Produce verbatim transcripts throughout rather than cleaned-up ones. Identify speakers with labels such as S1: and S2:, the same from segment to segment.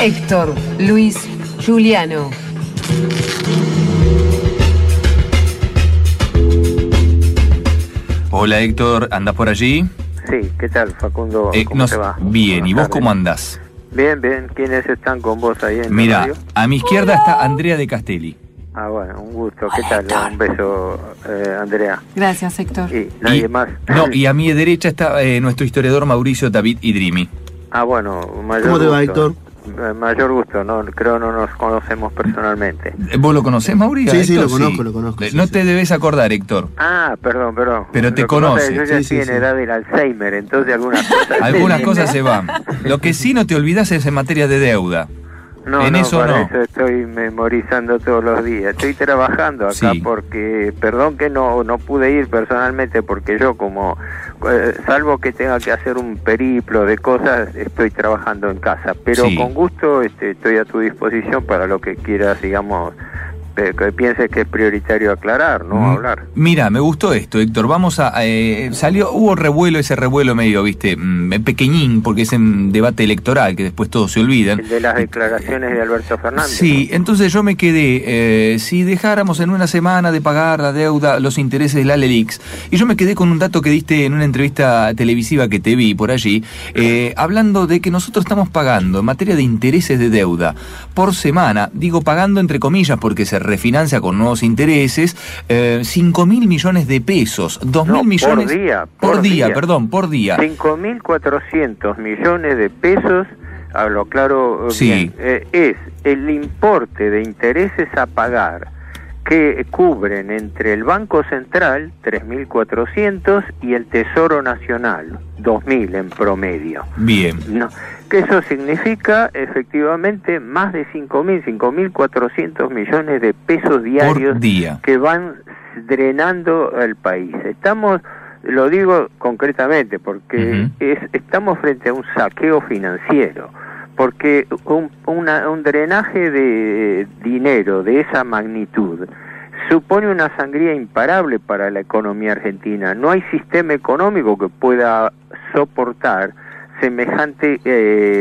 S1: Héctor Luis Giuliano.
S2: Hola Héctor, ¿andás por allí?
S3: Sí, ¿qué tal, Facundo?
S2: Eh,
S3: ¿Cómo
S2: nos,
S3: te va?
S2: Bien,
S3: Buenas
S2: ¿y vos
S3: tardes.
S2: cómo andás?
S3: Bien, bien. ¿Quiénes están con vos ahí en
S2: Mira,
S3: la radio?
S2: a mi izquierda está Andrea de Castelli.
S3: Ah, bueno, un gusto. ¿Qué tal? Un beso, eh, Andrea.
S1: Gracias, Héctor.
S3: ¿Y nadie
S2: Y-
S3: más?
S2: No, y a mi derecha está eh, nuestro historiador Mauricio David Idrimi.
S3: Ah, bueno, mayor
S4: ¿Cómo te va,
S3: gusto.
S4: Héctor?
S3: Eh, Mayor gusto, no, creo no nos conocemos personalmente.
S2: Eh, ¿Vos lo conocés, Mauricio?
S4: Sí, sí,
S2: Héctor?
S4: lo conozco, lo conozco,
S2: Eh,
S4: sí,
S2: No
S4: sí.
S2: te debes acordar, Héctor.
S3: Ah, perdón, perdón.
S2: Pero te
S3: Lo que pasa es que
S2: conoce.
S3: Yo ya
S4: Sí,
S3: estoy
S4: sí,
S3: en
S4: sí.
S3: edad del Alzheimer, entonces algunas cosas...
S2: Algunas cosas se van. Lo que sí no te olvidás es en materia de deuda.
S3: No,
S2: En
S3: no,
S2: eso
S3: para
S2: no.
S3: eso estoy memorizando todos los días. Estoy trabajando acá
S2: Sí.
S3: porque, perdón que no no pude ir personalmente porque yo como, eh, salvo que tenga que hacer un periplo de cosas, estoy trabajando en casa. Pero
S2: Sí.
S3: con gusto este, estoy a tu disposición para lo que quieras, digamos, eh, que pienses que es prioritario aclarar, ¿no?
S2: Mm,
S3: Hablar.
S2: Mira, me gustó esto, Héctor. Vamos a... eh, salió, hubo revuelo, ese revuelo medio, viste, mm, pequeñín, porque es en debate electoral, que después todos se olvidan.
S3: El de las declaraciones de Alberto Fernández.
S2: Sí, entonces yo me quedé, eh, si dejáramos en una semana de pagar la deuda, los intereses del Alelix, y yo me quedé con un dato que diste en una entrevista televisiva que te vi por allí, eh, hablando de que nosotros estamos pagando en materia de intereses de deuda por semana, digo pagando entre comillas porque se refinancia con nuevos intereses, eh, cinco mil millones de pesos, dos mil
S3: No,
S2: millones...
S3: por día,
S2: Por,
S3: por
S2: día,
S3: día.
S2: perdón, por día.
S3: cinco mil cuatrocientos millones de pesos, hablo claro eh,
S2: Sí.
S3: bien, eh, es el importe de intereses a pagar que cubren entre el Banco Central, tres mil cuatrocientos, y el Tesoro Nacional, dos mil en promedio.
S2: Bien.
S3: No, que eso significa efectivamente más de cinco mil, cinco mil cuatrocientos millones de pesos diarios
S2: Por día.
S3: que van drenando al país. Estamos, lo digo concretamente, porque
S2: Ujú.
S3: es, estamos frente a un saqueo financiero, porque un, una- un drenaje de dinero de esa magnitud supone una sangría imparable para la economía argentina. No hay sistema económico que pueda soportar semejante eh,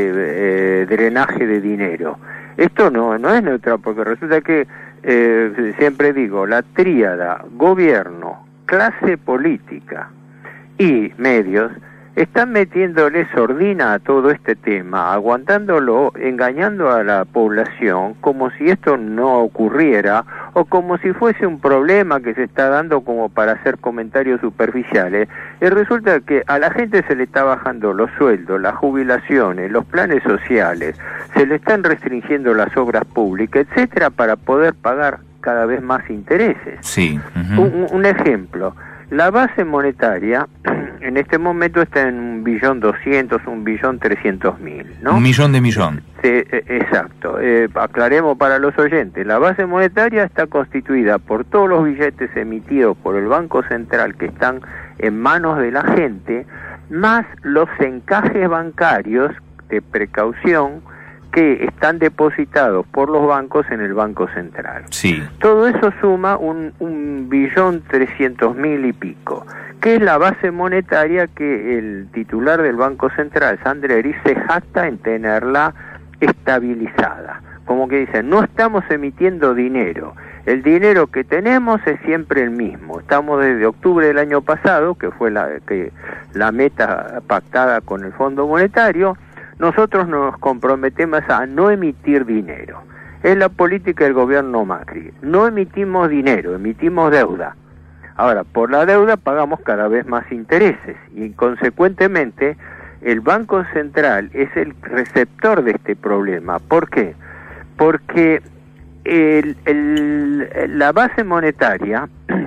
S3: eh, drenaje de dinero. Esto no, no es neutral, porque resulta que, eh, siempre digo, la tríada gobierno, clase política y medios están metiéndole sordina a todo este tema, aguantándolo, engañando a la población como si esto no ocurriera o como si fuese un problema que se está dando como para hacer comentarios superficiales. Y resulta que a la gente se le está bajando los sueldos, las jubilaciones, los planes sociales, se le están restringiendo las obras públicas, etcétera, para poder pagar cada vez más intereses.
S2: Sí. Ujú.
S3: Un, un ejemplo, la base monetaria en este momento está en un billón doscientos, un billón trescientos mil, ¿no?
S2: Un millón de millón.
S3: Sí, eh, exacto. Eh, aclaremos para los oyentes, la base monetaria está constituida por todos los billetes emitidos por el Banco Central que están en manos de la gente, más los encajes bancarios de precaución que están depositados por los bancos en el Banco Central.
S2: Sí.
S3: Todo eso suma un, un billón trescientos mil y pico, que es la base monetaria que el titular del Banco Central, Sandreri, se jacta en tenerla estabilizada. Como que dice, no estamos emitiendo dinero, el dinero que tenemos es siempre el mismo. Estamos desde octubre del año pasado, que fue la, que, la meta pactada con el Fondo Monetario, nosotros nos comprometemos a no emitir dinero. Es la política del gobierno Macri. No emitimos dinero, emitimos deuda. Ahora, por la deuda pagamos cada vez más intereses y consecuentemente el Banco Central es el receptor de este problema. ¿Por qué? Porque el, el, la base monetaria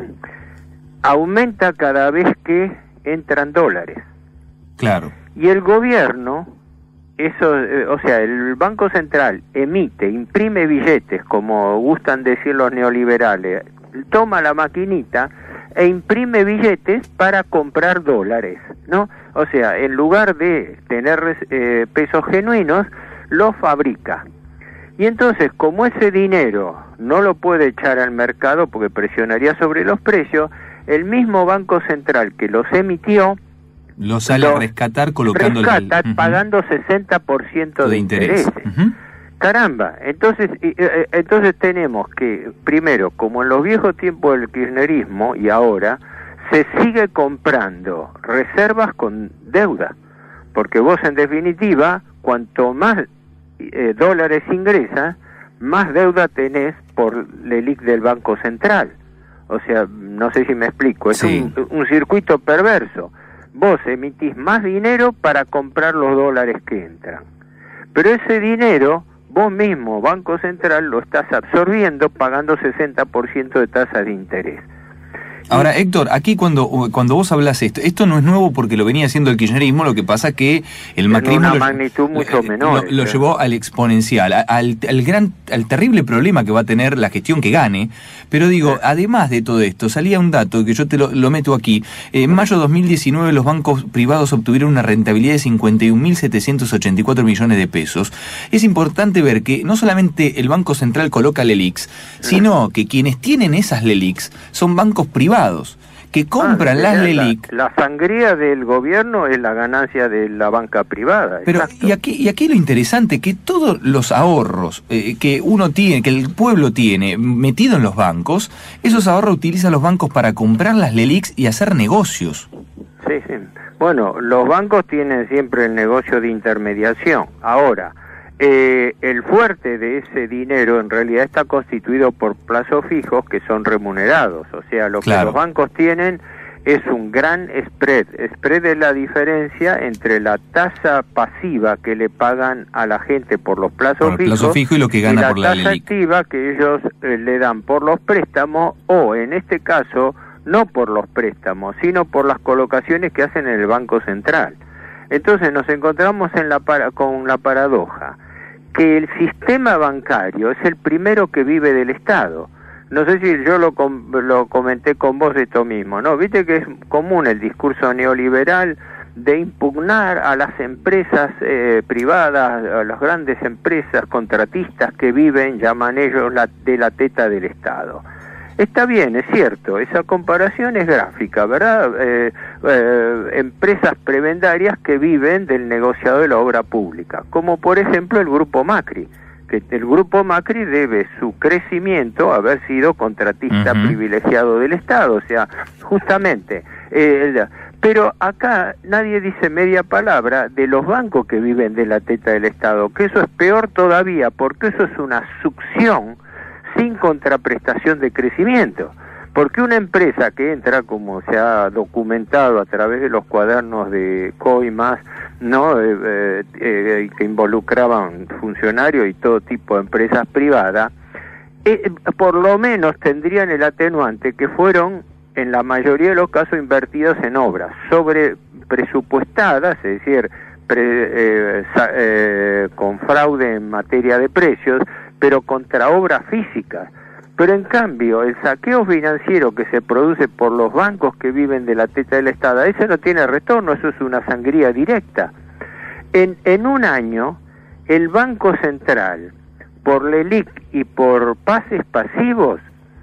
S3: aumenta cada vez que entran dólares.
S2: Claro.
S3: Y el gobierno, eso, eh, o sea, el Banco Central emite, imprime billetes, como gustan decir los neoliberales, toma la maquinita e imprime billetes para comprar dólares, ¿no? O sea, en lugar de tener eh, pesos genuinos, los fabrica. Y entonces, como ese dinero no lo puede echar al mercado porque presionaría sobre los precios, el mismo Banco Central que los emitió
S2: Lo sale
S3: Lo
S2: a rescatar colocando
S3: rescata
S2: el... Ujú.
S3: pagando sesenta por ciento de,
S2: De interés.
S3: intereses.
S2: Ujú.
S3: Caramba, entonces, eh, entonces tenemos que, primero, como en los viejos tiempos del kirchnerismo y ahora, se sigue comprando reservas con deuda, porque vos en definitiva, cuanto más eh, dólares ingresas, más deuda tenés por el E L I C del Banco Central. O sea, no sé si me explico, es
S2: sí.
S3: un, un circuito perverso. Vos emitís más dinero para comprar los dólares que entran, pero ese dinero vos mismo, Banco Central, lo estás absorbiendo pagando sesenta por ciento de tasa de interés.
S2: Ahora, Héctor, aquí cuando cuando vos hablas esto, esto no es nuevo porque lo venía haciendo el kirchnerismo, lo que pasa que el macrismo
S3: una
S2: lo,
S3: magnitud mucho
S2: lo,
S3: menor,
S2: lo, lo llevó al exponencial, al, al gran, al terrible problema que va a tener la gestión que gane. Pero digo, además de todo esto, salía un dato que yo te lo, lo meto aquí. En mayo de dos mil diecinueve los bancos privados obtuvieron una rentabilidad de cincuenta y un mil setecientos ochenta y cuatro millones de pesos. Es importante ver que no solamente el Banco Central coloca L E L I Cs, sino que quienes tienen esas L E L I Cs son bancos privados que compran
S3: ah,
S2: las
S3: la,
S2: L E L I C.
S3: La, la sangría del gobierno es la ganancia de la banca privada.
S2: Pero
S3: exacto.
S2: y aquí y aquí lo interesante, que todos los ahorros eh, que uno tiene, que el pueblo tiene metido en los bancos, esos ahorros utilizan los bancos para comprar las L E L I Cs y hacer negocios.
S3: Sí, sí. Bueno, los bancos tienen siempre el negocio de intermediación. Ahora, Eh, el fuerte de ese dinero en realidad está constituido por plazos fijos que son remunerados, o sea, lo
S2: claro.
S3: que los bancos tienen es un gran spread. Spread es la diferencia entre la tasa pasiva que le pagan a la gente por los plazos
S2: por el
S3: fijos
S2: plazo fijo y lo que gana
S3: y la
S2: por la
S3: tasa
S2: L E L I C.
S3: activa que ellos eh, le dan por los préstamos, o en este caso no por los préstamos, sino por las colocaciones que hacen en el Banco Central. Entonces nos encontramos en la para, con la paradoja que el sistema bancario es el primero que vive del Estado. No sé si yo lo, com lo comenté con vos esto mismo, ¿no? Viste que es común el discurso neoliberal de impugnar a las empresas eh, privadas, a las grandes empresas contratistas que viven, llaman ellos, la, de la teta del Estado. Está bien, es cierto, esa comparación es gráfica, ¿verdad? Eh, eh, empresas prebendarias que viven del negociado de la obra pública, como por ejemplo el Grupo Macri, que el Grupo Macri debe su crecimiento a haber sido contratista uh-huh. privilegiado del Estado, o sea, justamente. Eh, pero acá nadie dice media palabra de los bancos que viven de la teta del Estado, que eso es peor todavía, porque eso es una succión sin contraprestación de crecimiento, porque una empresa que entra, como se ha documentado a través de los cuadernos de Coimas, no eh, eh, eh, que involucraban funcionarios y todo tipo de empresas privadas, eh, por lo menos tendrían el atenuante que fueron en la mayoría de los casos invertidos en obras sobre presupuestadas, es decir, pre, eh, eh, con fraude en materia de precios, pero contra obras físicas. Pero en cambio, el saqueo financiero que se produce por los bancos que viven de la teta del Estado, ese no tiene retorno, eso es una sangría directa. En, en un año, el Banco Central, por L E L I C y por pases pasivos,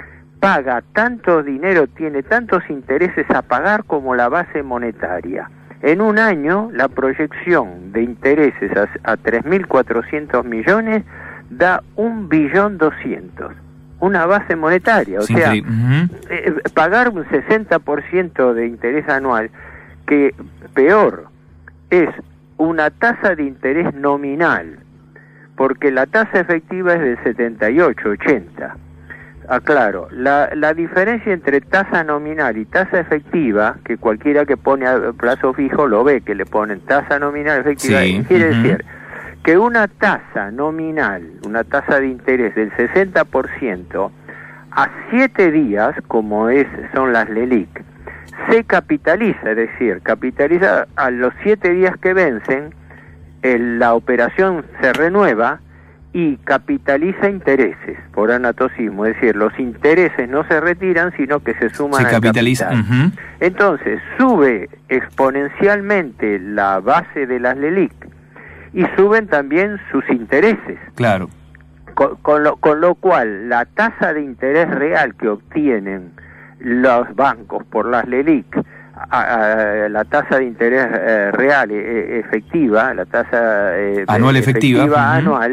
S3: paga tanto dinero, tiene tantos intereses a pagar como la base monetaria. En un año, la proyección de intereses a, a tres mil cuatrocientos millones da un billón doscientos, una base monetaria, o
S2: sí,
S3: sea,
S2: sí. Uh-huh.
S3: eh, pagar un sesenta por ciento de interés anual, que peor, es una tasa de interés nominal, porque la tasa efectiva es del setenta y ocho, ochenta. Aclaro, la, la diferencia entre tasa nominal y tasa efectiva, que cualquiera que pone a plazo fijo lo ve, que le ponen tasa nominal efectiva,
S2: sí.
S3: quiere
S2: Uh-huh.
S3: decir que una tasa nominal, una tasa de interés del sesenta por ciento, a siete días, como es, son las L E L I C, se capitaliza, es decir, capitaliza a los siete días que vencen, el, la operación se renueva y capitaliza intereses por anatocismo, es decir, los intereses no se retiran, sino que se suman
S2: se
S3: al
S2: capitaliza.
S3: capital.
S2: Uh-huh.
S3: Entonces, sube exponencialmente la base de las L E L I C, y suben también sus intereses.
S2: Claro.
S3: Con, con, lo, con lo cual, la tasa de interés real que obtienen los bancos por las L E L I C, a, a, la tasa de interés eh, real e, efectiva, la tasa eh,
S2: anual efectiva,
S3: efectiva
S2: uh-huh.
S3: anual,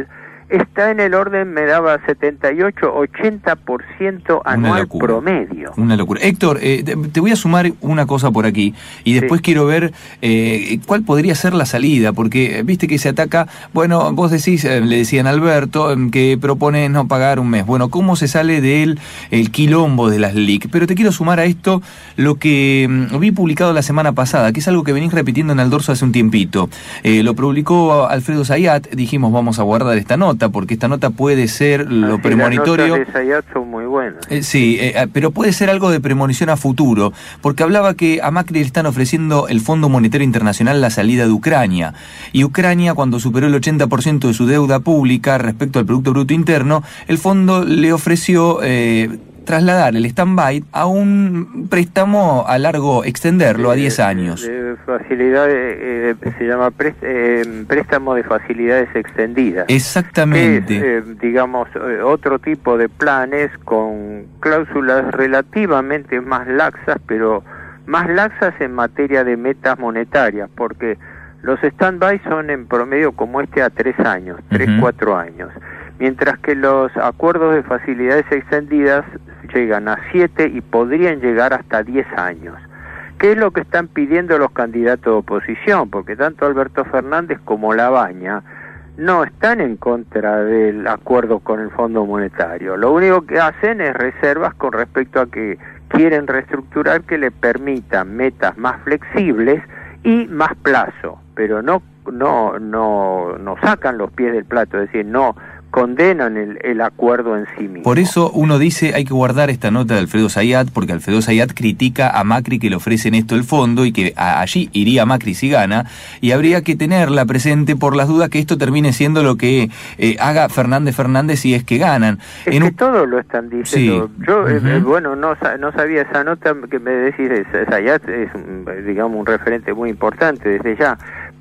S3: está en el orden, me daba setenta y ocho, ochenta por ciento anual promedio.
S2: Una locura. Héctor, eh, te, te voy a sumar una cosa por aquí y después sí. quiero ver eh, cuál podría ser la salida, porque viste que se ataca, bueno, vos decís, eh, le decían a Alberto, eh, que propone no pagar un mes. Bueno, ¿cómo se sale del el quilombo de las L E L I C? Pero te quiero sumar a esto lo que mm, vi publicado la semana pasada, que es algo que venís repitiendo en el dorso hace un tiempito. Eh, lo publicó Alfredo Zayat, dijimos vamos a guardar esta nota, porque esta nota puede ser lo
S3: Así,
S2: premonitorio.
S3: Las notas de Zayat son muy buenas.
S2: Eh, sí, eh, pero puede ser algo de premonición a futuro, porque hablaba que a Macri le están ofreciendo el Fondo Monetario Internacional la salida de Ucrania, y Ucrania, cuando superó el ochenta por ciento de su deuda pública respecto al Producto Bruto Interno, el fondo le ofreció eh, trasladar el stand-by a un préstamo a largo, extenderlo a diez años.
S3: De, de facilidades, eh, se llama prést, eh, préstamo de facilidades extendidas.
S2: Exactamente.
S3: Que es, eh, digamos, eh, otro tipo de planes con cláusulas relativamente más laxas, pero más laxas en materia de metas monetarias, porque los stand-by son en promedio como este a tres años, tres, uh-huh. cuatro años. Mientras que los acuerdos de facilidades extendidas llegan a siete y podrían llegar hasta diez años. ¿Qué es lo que están pidiendo los candidatos de oposición? Porque tanto Alberto Fernández como Labaña no están en contra del acuerdo con el Fondo Monetario. Lo único que hacen es reservas con respecto a que quieren reestructurar que le permitan metas más flexibles y más plazo, pero no no no no sacan los pies del plato, es decir, no condenan el, el acuerdo en sí mismo.
S2: Por eso uno dice hay que guardar esta nota de Alfredo Zayat, porque Alfredo Zayat critica a Macri que le ofrecen esto el fondo y que a, allí iría Macri si gana, y habría que tenerla presente por las dudas que esto termine siendo lo que eh, haga Fernández Fernández si es que ganan.
S3: Es
S2: en
S3: que
S2: un...
S3: todos lo están diciendo.
S2: Sí.
S3: Yo,
S2: uh-huh.
S3: eh, bueno, no, no sabía esa nota que me decís, Zayat es, digamos, un referente muy importante desde ya,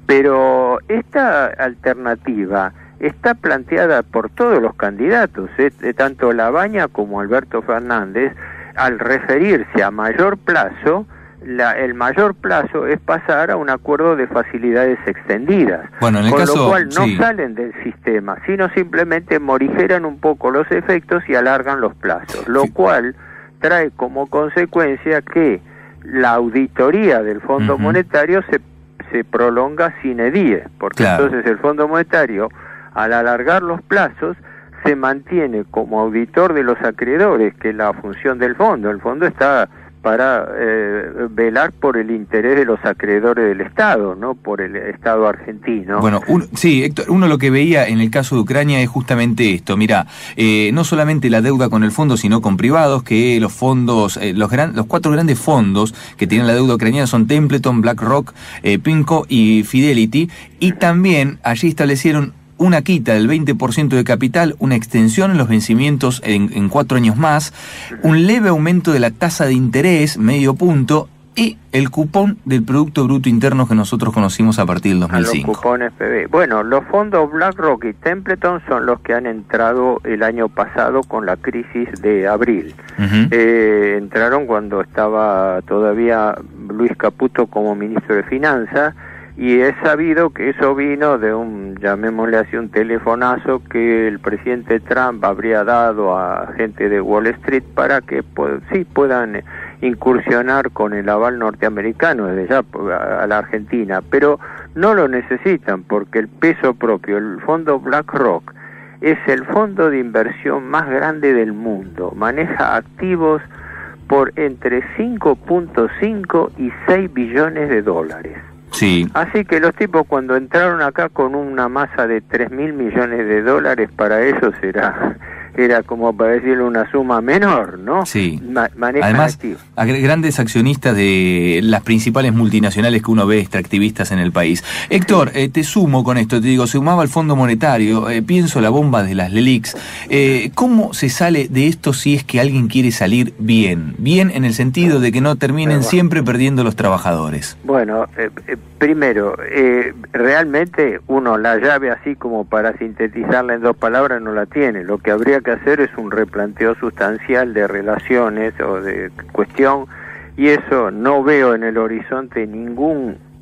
S3: pero esta alternativa está planteada por todos los candidatos, ¿eh? Tanto Labaña como Alberto Fernández, al referirse a mayor plazo, la, el mayor plazo es pasar a un acuerdo de facilidades extendidas,
S2: bueno, en el
S3: con
S2: caso,
S3: lo cual no
S2: sí.
S3: salen del sistema, sino simplemente morigeran un poco los efectos y alargan los plazos, lo sí. cual trae como consecuencia que la auditoría del Fondo uh-huh. Monetario se, se prolonga sine die, porque claro. entonces el Fondo Monetario, al alargar los plazos, se mantiene como auditor de los acreedores, que es la función del fondo. El fondo está para eh, velar por el interés de los acreedores del Estado, no por el Estado argentino.
S2: Bueno, un, sí, Héctor, uno lo que veía en el caso de Ucrania es justamente esto. Mira, eh, no solamente la deuda con el fondo, sino con privados, que los fondos, eh, los, gran, los cuatro grandes fondos que tienen la deuda ucraniana son Templeton, BlackRock, eh, PIMCO y Fidelity, y también allí establecieron una quita del veinte por ciento de capital, una extensión en los vencimientos en, en cuatro años más, un leve aumento de la tasa de interés, medio punto, y el cupón del Producto Bruto Interno que nosotros conocimos a partir del dos mil cinco.
S3: A los cupones P B. Bueno, los fondos BlackRock y Templeton son los que han entrado el año pasado con la crisis de abril. Uh-huh. Eh, entraron cuando estaba todavía Luis Caputo como ministro de Finanzas, y es sabido que eso vino de un, llamémosle así, un telefonazo que el presidente Trump habría dado a gente de Wall Street para que pues, sí puedan incursionar con el aval norteamericano desde ya a la Argentina, pero no lo necesitan porque el peso propio, el fondo BlackRock, es el fondo de inversión más grande del mundo, maneja activos por entre cinco punto cinco y seis billones de dólares.
S2: Sí.
S3: Así que los tipos cuando entraron acá con una masa de tres mil millones de dólares, para ellos era era como para decirle una suma menor, ¿no?
S2: Sí.
S3: Ma-
S2: Además,
S3: activos.
S2: grandes accionistas de las principales multinacionales que uno ve extractivistas en el país. Héctor, eh, te sumo con esto, te digo, se sumaba al Fondo Monetario, eh, pienso la bomba de las L E L I Cs. Eh, ¿Cómo se sale de esto si es que alguien quiere salir bien? Bien en el sentido de que no terminen bueno. siempre perdiendo los trabajadores.
S3: Bueno, eh, eh, primero, eh, realmente uno la llave así como para sintetizarla en dos palabras no la tiene. Lo que habría que hacer es un replanteo sustancial de relaciones o de cuestión, y eso no veo en el horizonte ningún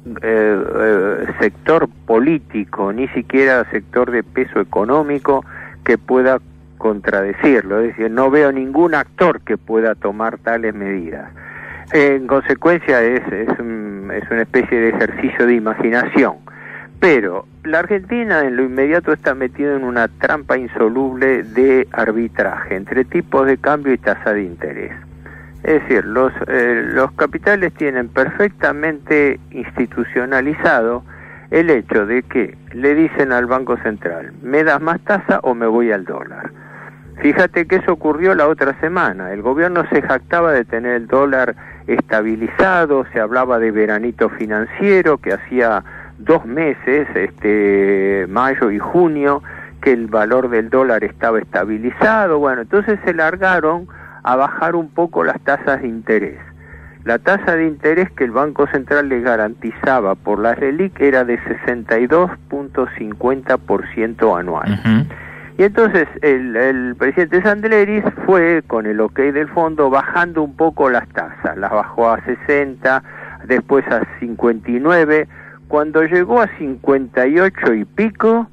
S3: eh, eh, sector político, ni siquiera sector de peso económico que pueda contradecirlo. Es decir, no veo ningún actor que pueda tomar tales medidas. En consecuencia es, es, un, es una especie de ejercicio de imaginación. Pero la Argentina en lo inmediato está metida en una trampa insoluble de arbitraje entre tipos de cambio y tasa de interés. Es decir, los, eh, los capitales tienen perfectamente institucionalizado el hecho de que le dicen al Banco Central, ¿me das más tasa o me voy al dólar? Fíjate que eso ocurrió la otra semana. El gobierno se jactaba de tener el dólar estabilizado, se hablaba de veranito financiero, que hacía dos meses, este, mayo y junio, que el valor del dólar estaba estabilizado. Bueno, entonces se largaron a bajar un poco las tasas de interés. La tasa de interés que el Banco Central le garantizaba por la LELIQ era de sesenta y dos punto cincuenta por ciento anual. Uh-huh. Y entonces el, el presidente Sandleris fue, con el ok del fondo, bajando un poco las tasas. Las bajó a sesenta, después a cincuenta y nueve. Cuando llegó a cincuenta y ocho y pico,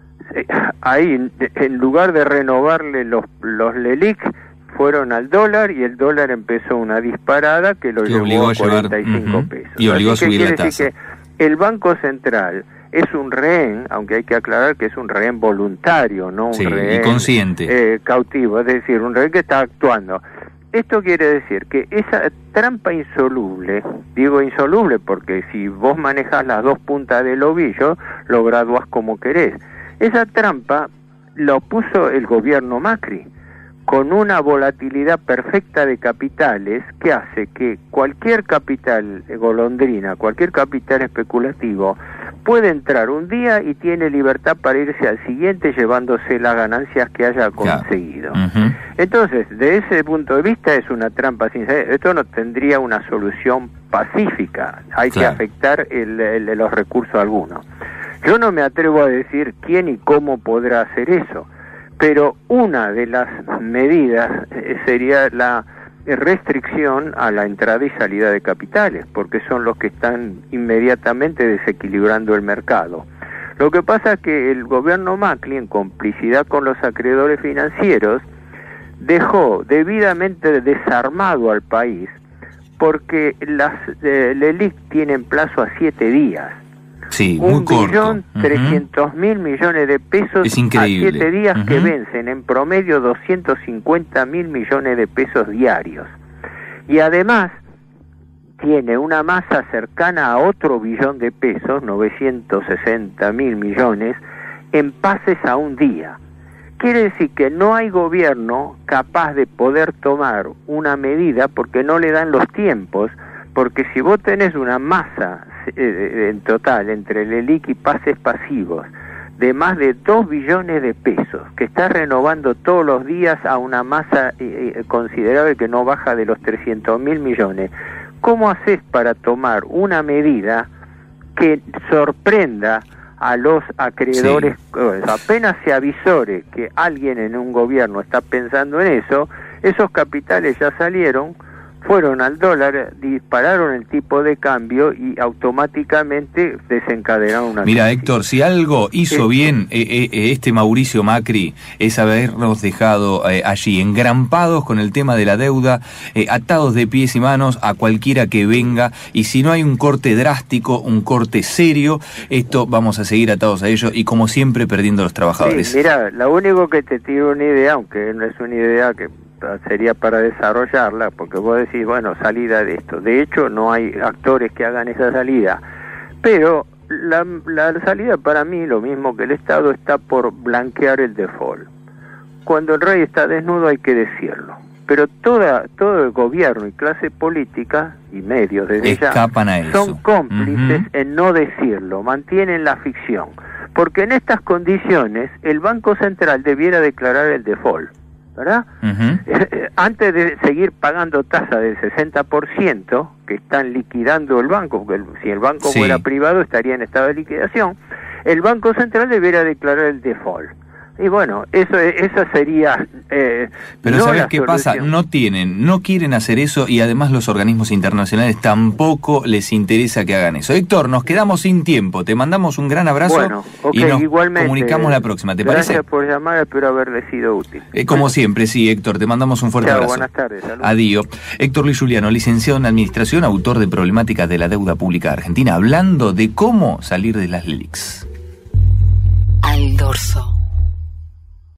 S3: ahí, en lugar de renovarle los, los LELIQ, fueron al dólar y el dólar empezó una disparada que lo que llevó a cuarenta y cinco uh-huh. pesos.
S2: Y obligó a subir la tasa.
S3: Decir que el Banco Central es un rehén, aunque hay que aclarar que es un rehén voluntario, no un
S2: sí,
S3: rehén
S2: y consciente.
S3: Eh, cautivo, es decir, un rehén que está actuando. Esto quiere decir que esa trampa insoluble, digo insoluble porque si vos manejas las dos puntas del ovillo, lo graduás como querés. Esa trampa lo puso el gobierno Macri, con una volatilidad perfecta de capitales que hace que cualquier capital golondrina, cualquier capital especulativo, puede entrar un día y tiene libertad para irse al siguiente llevándose las ganancias que haya conseguido. Uh-huh. Entonces, de ese punto de vista es una trampa sin salida. Esto no tendría una solución pacífica, hay claro. que afectar el, el, los recursos algunos. Yo no me atrevo a decir quién y cómo podrá hacer eso, pero una de las medidas sería la restricción a la entrada y salida de capitales, porque son los que están inmediatamente desequilibrando el mercado. Lo que pasa es que el gobierno Macri, en complicidad con los acreedores financieros, dejó debidamente desarmado al país, porque las eh, LELIQ tienen plazo a siete días.
S2: Sí,
S3: un
S2: muy corto.
S3: billón trescientos mil millones de pesos
S2: es increíble.
S3: A siete días uh-huh. que vencen en promedio doscientos cincuenta mil millones de pesos diarios. Y además tiene una masa cercana a otro billón de pesos, novecientos sesenta mil millones, en pases a un día. Quiere decir que no hay gobierno capaz de poder tomar una medida porque no le dan los tiempos, porque si vos tenés una masa eh, en total entre LELIQ y pases pasivos de más de dos billones de pesos, que está renovando todos los días a una masa eh, considerable que no baja de los trescientos mil millones, ¿cómo haces para tomar una medida que sorprenda a los acreedores? Sí. Apenas se avisore que alguien en un gobierno está pensando en eso, esos capitales ya salieron, fueron al dólar, dispararon el tipo de cambio y automáticamente desencadenaron una
S2: Mira,
S3: crisis.
S2: Héctor, si algo hizo eh, bien eh, eh, este Mauricio Macri es habernos dejado eh, allí engrampados con el tema de la deuda, eh, atados de pies y manos a cualquiera que venga, y si no hay un corte drástico, un corte serio, esto vamos a seguir atados a ello y como siempre perdiendo a los trabajadores.
S3: Sí, mira, lo único que te tiro una idea, aunque no es una idea que sería para desarrollarla, porque vos decís, bueno, salida de esto. De hecho, no hay actores que hagan esa salida. Pero la, la salida para mí, lo mismo que el Estado, está por blanquear el default. Cuando el rey está desnudo hay que decirlo. Pero toda todo el gobierno y clase política y medios desde
S2: escapan
S3: ya
S2: a eso.
S3: Son cómplices uh-huh. en no decirlo, mantienen la ficción. Porque en estas condiciones el Banco Central debiera declarar el default, ¿verdad? Uh-huh. Antes de seguir pagando tasa del sesenta por ciento que están liquidando el banco, porque el, si el banco sí. fuera privado estaría en estado de liquidación, el Banco Central debiera declarar el default. Y bueno, eso esa sería... Eh,
S2: Pero
S3: no
S2: ¿sabes
S3: la
S2: qué pasa?
S3: solución.
S2: No tienen, no quieren hacer eso y además los organismos internacionales tampoco les interesa que hagan eso. Héctor, nos quedamos sin tiempo. Te mandamos un gran abrazo
S3: Bueno, okay,
S2: y nos
S3: igualmente,
S2: comunicamos la próxima. ¿Te
S3: gracias
S2: parece?
S3: por llamar, espero haberle sido útil.
S2: Eh, como siempre, sí, Héctor. Te mandamos un fuerte
S3: Chao,
S2: abrazo.
S3: buenas tardes. Saludos.
S2: Adiós. Héctor Luis Giuliano, licenciado en Administración, autor de Problemáticas de la Deuda Pública Argentina, hablando de cómo salir de las L E L I Cs.
S1: Al dorso.